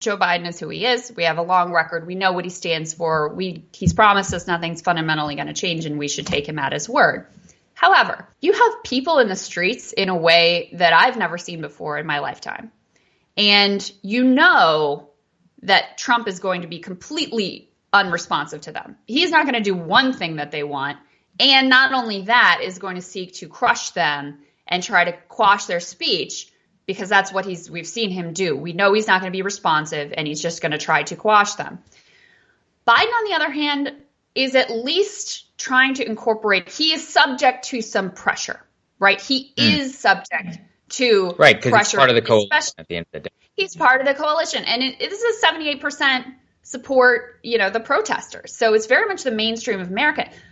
Joe Biden is who he is. We have a long record. We know what he stands for. He's promised us nothing's fundamentally going to change, and we should take him at his word. However, you have people in the streets in a way that I've never seen before in my lifetime. And you know that Trump is going to be completely unresponsive to them. He's not going to do one thing that they want. And not only that, is going to seek to crush them and try to quash their speech, because that's what we've seen him do. We know he's not going to be responsive, and he's just going to try to quash them. Biden, on the other hand, is at least trying to incorporate, he is subject to some pressure, right? He is subject to pressure. Right, because he's part of the coalition at the end of the day. He's part of the coalition. And this is 78% support, the protesters. So it's very much the mainstream of America.